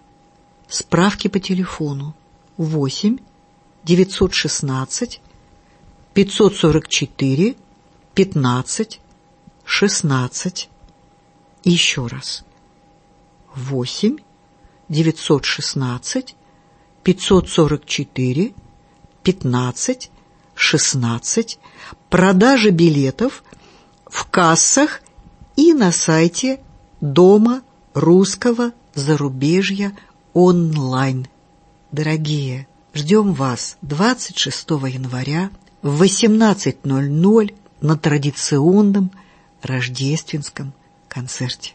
Справки по телефону восемь девятьсот шестнадцать пятьсот сорок четыре пятнадцать шестнадцать. Еще раз. восемь девятьсот шестнадцать пятьсот сорок четыре пятнадцать шестнадцать. Продажа билетов в кассах и на сайте Дома русского зарубежья онлайн. Дорогие, ждем вас двадцать шестого января в восемнадцать ноль ноль на традиционном рождественском концерте.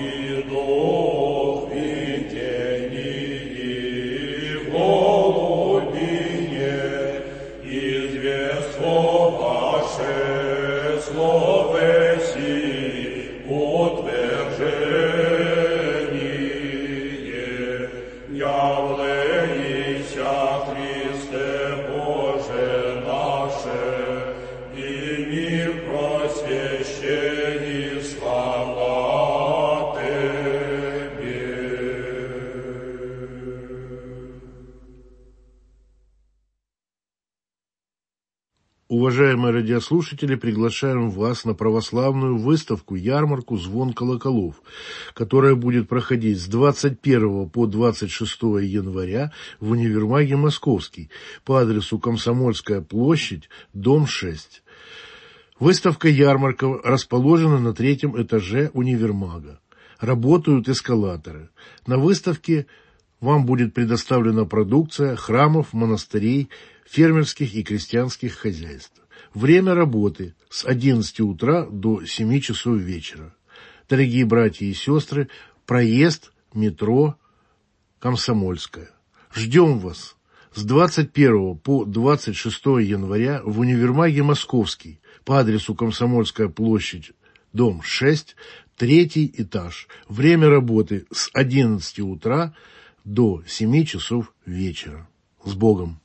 Oh Уважаемые радиослушатели, приглашаем вас на православную выставку-ярмарку «Звон колоколов», которая будет проходить с двадцать первого по двадцать шестое января в универмаге «Московский» по адресу Комсомольская площадь, дом шесть. Выставка-ярмарка расположена на третьем этаже универмага. Работают эскалаторы. На выставке вам будет предоставлена продукция храмов, монастырей, фермерских и крестьянских хозяйств. Время работы с одиннадцати утра до семи часов вечера. Дорогие братья и сестры, проезд, метро, Комсомольская. Ждем вас с двадцать первого по двадцать шестое января в универмаге «Московский» по адресу Комсомольская площадь, дом шесть, третий этаж. Время работы с одиннадцати утра до семи часов вечера. С Богом!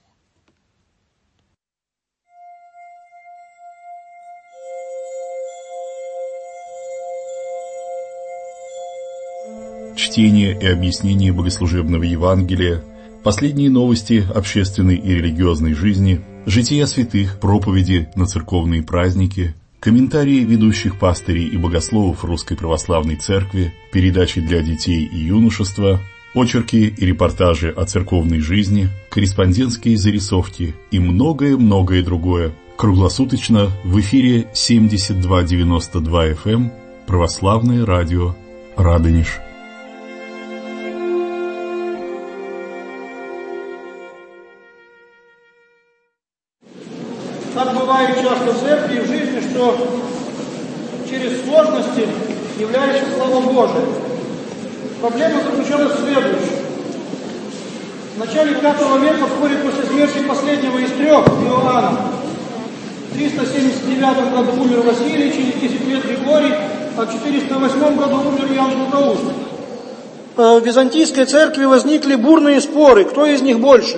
Чтение и объяснение богослужебного Евангелия, последние новости общественной и религиозной жизни, жития святых, проповеди на церковные праздники, комментарии ведущих пастырей и богословов Русской Православной Церкви, передачи для детей и юношества, очерки и репортажи о церковной жизни, корреспондентские зарисовки и многое-многое другое. Круглосуточно в эфире семьдесят два девяносто два эф эм Православное радио Радонеж. Так бывает часто в церкви и в жизни, что через сложности является слава Божия. Проблема заключалась в следующем. В начале пятого века, вскоре после смерти последнего из трех, Иоанна, в триста семьдесят девятом году умер Василий, через десять лет Григорий, а в четыреста восьмом году умер Иоанн Златоуст. В Византийской церкви возникли бурные споры, кто из них больше.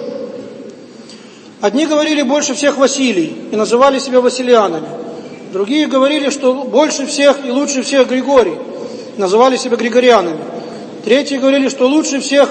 Одни говорили больше всех Василий и называли себя василианами. Другие говорили, что больше всех и лучше всех Григорий, называли себя григорианами. Третьи говорили, что лучше всех,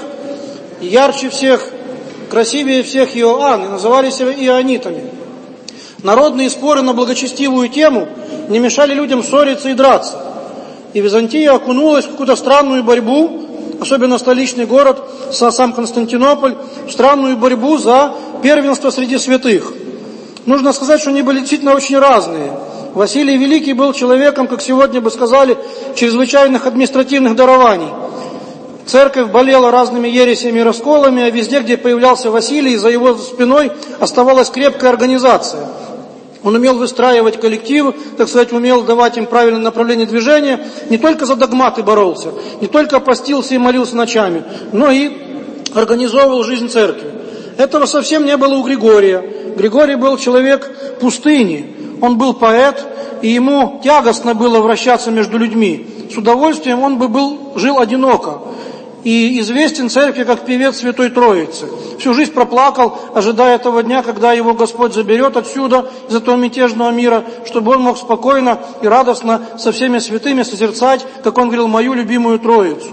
ярче всех, красивее всех Иоанн, и называли себя иоаннитами. Народные споры на благочестивую тему не мешали людям ссориться и драться. И Византия окунулась в какую-то странную борьбу, особенно столичный город, сам Константинополь, в странную борьбу за первенство среди святых. Нужно сказать, что они были действительно очень разные. Василий Великий был человеком, как сегодня бы сказали, чрезвычайных административных дарований. Церковь болела разными ересями и расколами, а везде, где появлялся Василий, за его спиной оставалась крепкая организация. Он умел выстраивать коллективы, так сказать, умел давать им правильное направление движения, не только за догматы боролся, не только постился и молился ночами, но и организовывал жизнь церкви. Этого совсем не было у Григория. Григорий был человек пустыни, он был поэт, и ему тягостно было вращаться между людьми. С удовольствием он бы был, жил одиноко. И известен церкви как певец Святой Троицы. Всю жизнь проплакал, ожидая того дня, когда его Господь заберет отсюда, из этого мятежного мира, чтобы он мог спокойно и радостно со всеми святыми созерцать, как он говорил, мою любимую Троицу.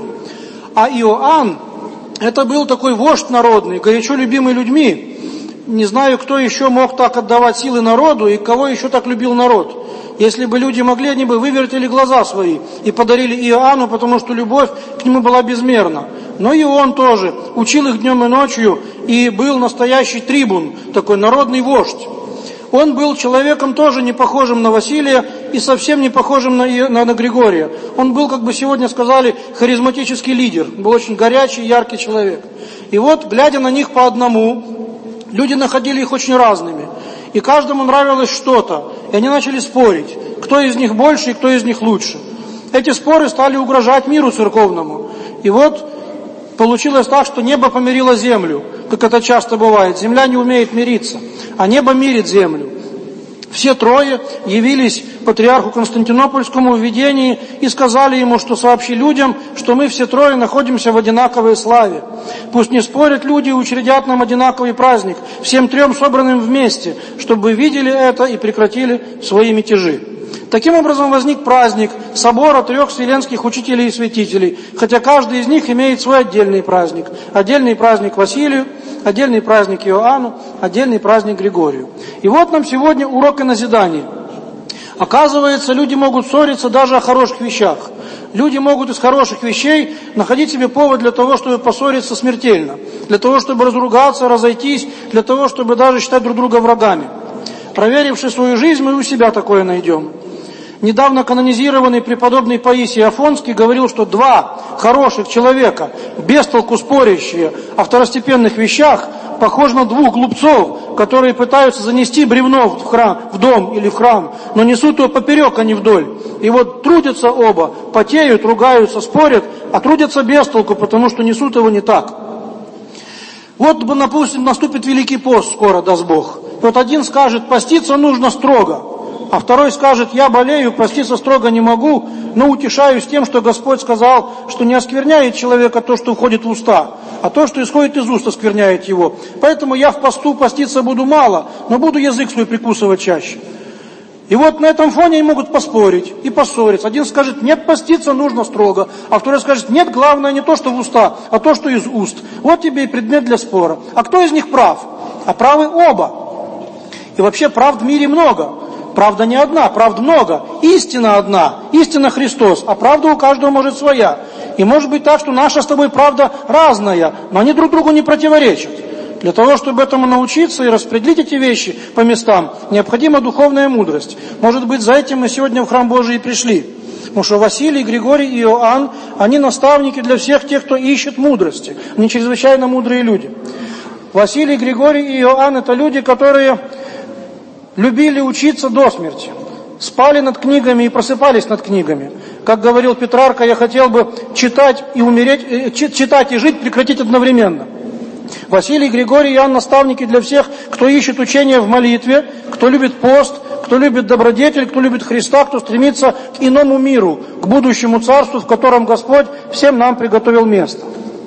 А Иоанн, это был такой вождь народный, горячо любимый людьми. Не знаю, кто еще мог так отдавать силы народу и кого еще так любил народ. Если бы люди могли, они бы вывертили глаза свои и подарили Иоанну, потому что любовь к нему была безмерна. Но и он тоже учил их днем и ночью и был настоящий трибун, такой народный вождь. Он был человеком тоже не похожим на Василия и совсем не похожим на, на, на Григория. Он был, как бы сегодня сказали, харизматический лидер, был очень горячий, яркий человек. И вот, глядя на них по одному, люди находили их очень разными. И каждому нравилось что-то. И они начали спорить, кто из них больше и кто из них лучше. Эти споры стали угрожать миру церковному. И вот получилось так, что небо помирило землю, как это часто бывает. Земля не умеет мириться, а небо мирит землю. Все трое явились патриарху Константинопольскому в видении и сказали ему, что сообщи людям, что мы все трое находимся в одинаковой славе. Пусть не спорят люди и учредят нам одинаковый праздник, всем трем собранным вместе, чтобы видели это и прекратили свои мятежи. Таким образом возник праздник собора трех вселенских учителей и святителей, хотя каждый из них имеет свой отдельный праздник. Отдельный праздник Василию, отдельный праздник Иоанну, отдельный праздник Григорию. И вот нам сегодня урок и назидание. Оказывается, люди могут ссориться даже о хороших вещах. Люди могут из хороших вещей находить себе повод для того, чтобы поссориться смертельно, для того, чтобы разругаться, разойтись, для того, чтобы даже считать друг друга врагами. Проверивши свою жизнь, мы у себя такое найдем. Недавно канонизированный преподобный Паисий Афонский говорил, что два хороших человека, без толку спорящие о второстепенных вещах, похожи на двух глупцов, которые пытаются занести бревно в храм, в дом или в храм, но несут его поперек, а не вдоль. И вот трудятся оба, потеют, ругаются, спорят, а трудятся без толку, потому что несут его не так. Вот, допустим, наступит Великий пост скоро, даст Бог. Вот один скажет, поститься нужно строго. А второй скажет, я болею, поститься строго не могу, но утешаюсь тем, что Господь сказал, что не оскверняет человека то, что входит в уста, а то, что исходит из уст, оскверняет его. Поэтому я в посту поститься буду мало, но буду язык свой прикусывать чаще. И вот на этом фоне они могут поспорить и поссориться. Один скажет, нет, поститься нужно строго, а второй скажет, нет, главное не то, что в уста, а то, что из уст. Вот тебе и предмет для спора. А кто из них прав? А правы оба. И вообще прав в мире много. Правда не одна, правд много. Истина одна, истина Христос, а правда у каждого может своя. И может быть так, что наша с тобой правда разная, но они друг другу не противоречат. Для того, чтобы этому научиться и распределить эти вещи по местам, необходима духовная мудрость. Может быть, за этим мы сегодня в храм Божий и пришли. Потому что Василий, Григорий и Иоанн, они наставники для всех тех, кто ищет мудрости. Они чрезвычайно мудрые люди. Василий, Григорий и Иоанн – это люди, которые любили учиться до смерти, спали над книгами и просыпались над книгами. Как говорил Петрарка, я хотел бы читать и умереть, читать и жить, прекратить одновременно. Василий, Григорий и Иоанн – наставники для всех, кто ищет учение в молитве, кто любит пост, кто любит добродетель, кто любит Христа, кто стремится к иному миру, к будущему царству, в котором Господь всем нам приготовил место.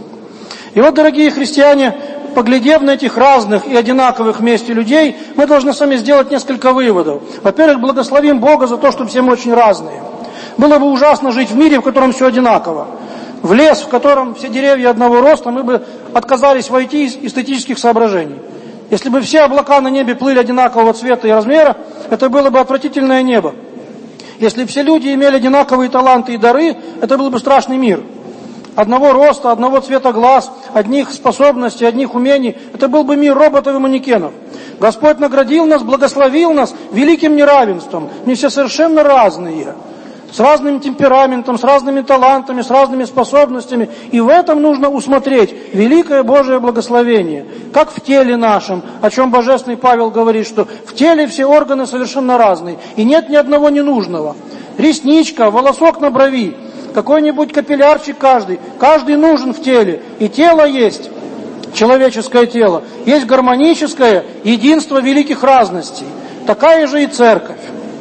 И вот, дорогие христиане, поглядев на этих разных и одинаковых вместе людей, мы должны сами сделать несколько выводов. Во-первых, благословим Бога за то, что все мы очень разные. Было бы ужасно жить в мире, в котором все одинаково. В лес, в котором все деревья одного роста, мы бы отказались войти из эстетических соображений. Если бы все облака на небе плыли одинакового цвета и размера, это было бы отвратительное небо. Если бы все люди имели одинаковые таланты и дары, это был бы страшный мир. Одного роста, одного цвета глаз, одних способностей, одних умений. Это был бы мир роботов и манекенов. Господь наградил нас, благословил нас великим неравенством. Мы все совершенно разные. С разным темпераментом, с разными талантами, с разными способностями. И в этом нужно усмотреть великое Божие благословение. Как в теле нашем, о чем Божественный Павел говорит, что в теле все органы совершенно разные. И нет ни одного ненужного. Ресничка, волосок на брови. Какой-нибудь капиллярчик каждый. Каждый нужен в теле. И тело есть, человеческое тело. Есть гармоническое единство великих разностей. Такая же и церковь.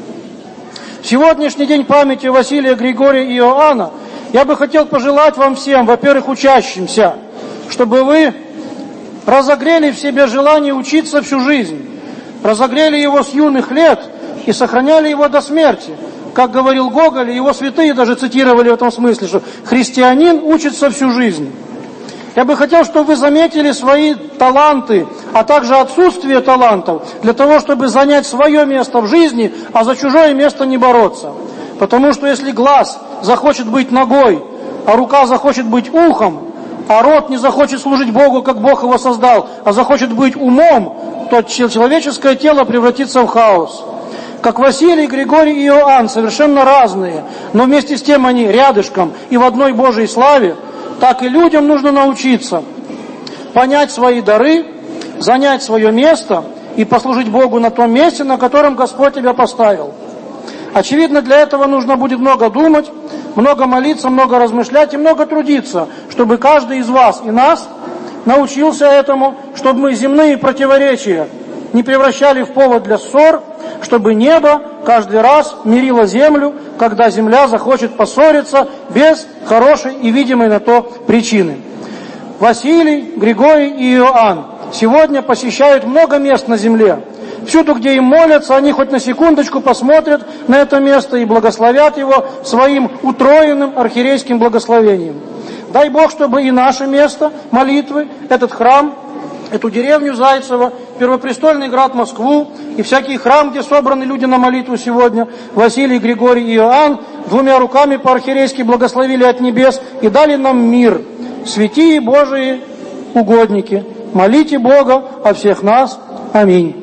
В сегодняшний день памяти Василия, Григория и Иоанна я бы хотел пожелать вам всем, во-первых, учащимся, чтобы вы разогрели в себе желание учиться всю жизнь. Разогрели его с юных лет и сохраняли его до смерти. Как говорил Гоголь, его святые даже цитировали в этом смысле, что христианин учится всю жизнь. Я бы хотел, чтобы вы заметили свои таланты, а также отсутствие талантов, для того, чтобы занять свое место в жизни, а за чужое место не бороться. Потому что если глаз захочет быть ногой, а рука захочет быть ухом, а рот не захочет служить Богу, как Бог его создал, а захочет быть умом, то человеческое тело превратится в хаос. Как Василий, Григорий и Иоанн, совершенно разные, но вместе с тем они рядышком и в одной Божьей славе, так и людям нужно научиться понять свои дары, занять свое место и послужить Богу на том месте, на котором Господь тебя поставил. Очевидно, для этого нужно будет много думать, много молиться, много размышлять и много трудиться, чтобы каждый из вас и нас научился этому, чтобы мы земные противоречия не превращали в повод для ссор, чтобы небо каждый раз мирило землю, когда земля захочет поссориться без хорошей и видимой на то причины. Василий, Григорий и Иоанн сегодня посещают много мест на земле. Всюду, где им молятся, они хоть на секундочку посмотрят на это место и благословят его своим утроенным архиерейским благословением. Дай Бог, чтобы и наше место молитвы, этот храм, эту деревню Зайцево, Первопрестольный град Москву и всякий храм, где собраны люди на молитву сегодня, Василий, Григорий и Иоанн, двумя руками по-архиерейски благословили от небес и дали нам мир. Святые Божии угодники, молите Бога о всех нас. Аминь.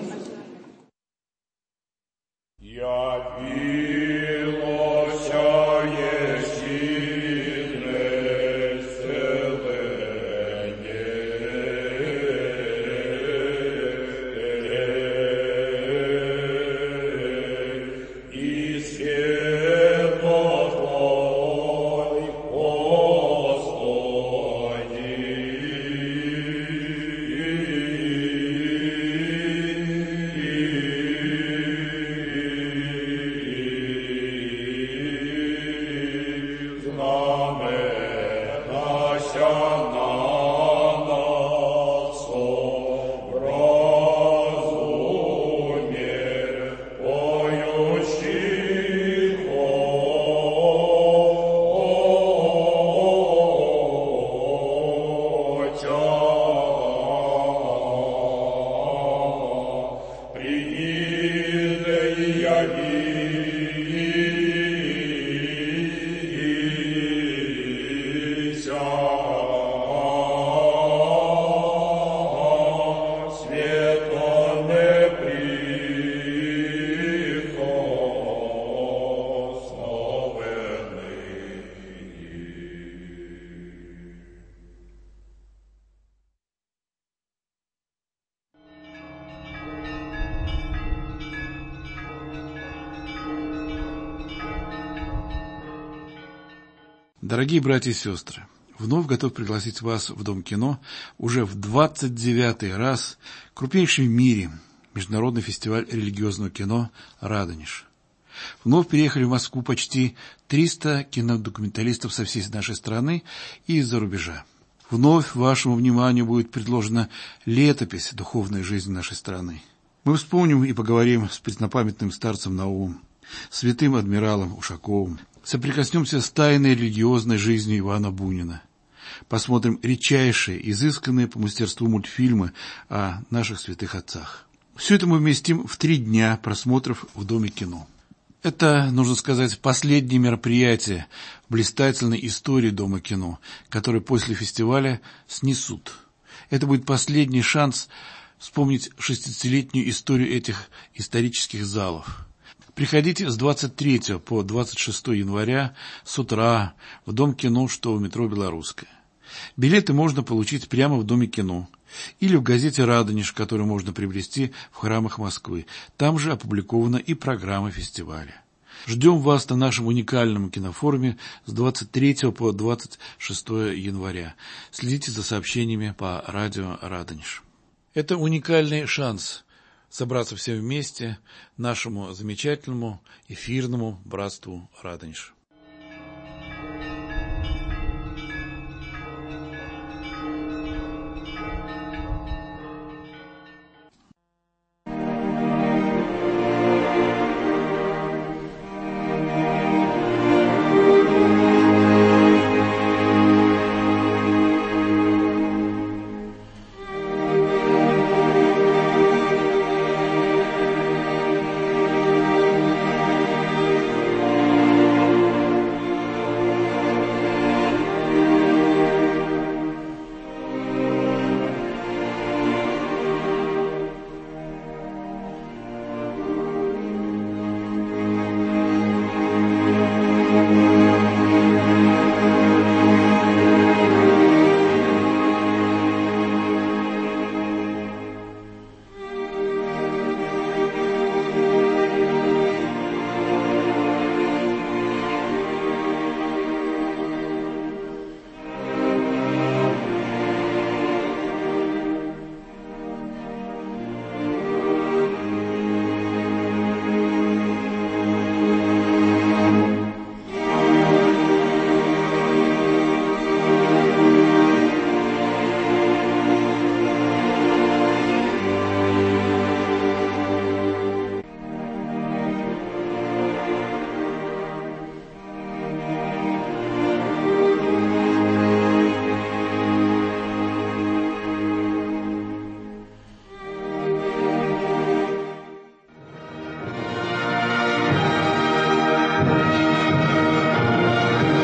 Дорогие братья и сестры, вновь готов пригласить вас в Дом кино уже в двадцать девятый раз крупнейший в мире международный фестиваль религиозного кино «Радонеж». Вновь приехали в Москву почти триста кинодокументалистов со всей нашей страны и из-за рубежа. Вновь вашему вниманию будет предложена летопись духовной жизни нашей страны. Мы вспомним и поговорим с преснопамятным старцем Наумом, святым адмиралом Ушаковым, соприкоснемся с тайной религиозной жизнью Ивана Бунина. Посмотрим редчайшие, изысканные по мастерству мультфильмы о наших святых отцах. Все это мы вместим в три дня просмотров в Доме кино. Это, нужно сказать, последнее мероприятие в блистательной истории Дома кино, которое после фестиваля снесут. Это будет последний шанс вспомнить шестидесятилетнюю историю этих исторических залов. Приходите с двадцать третьего по двадцать шестое января с утра в Дом кино, что в метро «Белорусская». Билеты можно получить прямо в Доме кино или в газете «Радонеж», которую можно приобрести в храмах Москвы. Там же опубликована и программа фестиваля. Ждем вас на нашем уникальном кинофоруме с двадцать третьего по двадцать шестое января. Следите за сообщениями по радио «Радонеж». Это уникальный шанс собраться всем вместе нашему замечательному эфирному братству «Радонеж».